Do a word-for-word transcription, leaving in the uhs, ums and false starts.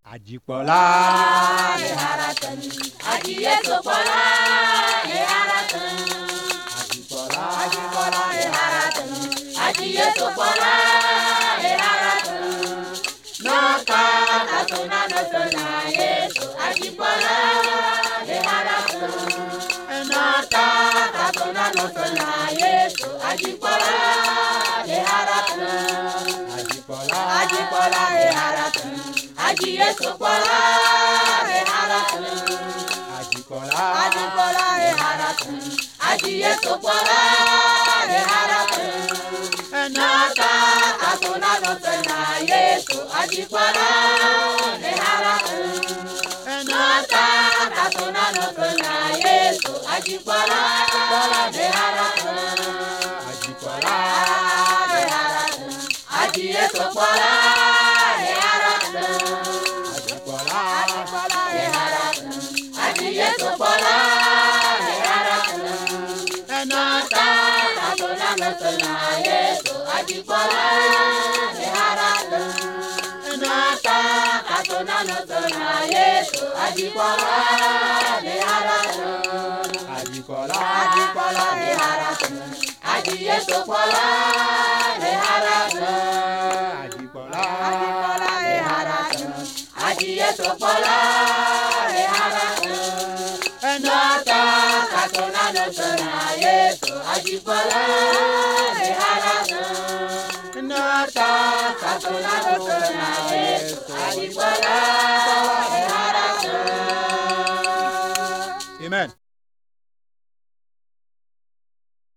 Ajipola le haratan, ajiye sopola le haratan. Ajipola Ajipola le haratan, ajiye sopola le haratan. Nota katuna notona yeso. Ajipola le haratan. Nota katuna notona yeso. Ajipola le haratan. Ajipola Ajipola le haratan. Ajiye sopola le haratan. Ajipola Ajipola le haratan. Ajiye sopola le haratan. Nata katuna notena yesu. Ajipola le haratan. Nata katuna notena yesu. Ajipola le haratan. Ajipola Le haratan. Ajiye sopola le haratan. Ajipola Ajipola le haratan. Ajiye sopola le haratan. Nata katuna notena yesu. Ajipola le haratan. Nata katuna notena yesu. Ajipola le haratan. Ajipola Ajipola le haratan. Ajiye sopola le haratan. Ajipola Ajipola le haratan. Ajiye sopola le haratan. Nata katuna notena yesu. Ajipola le haratan. Nata katuna notena yesu. Ajipola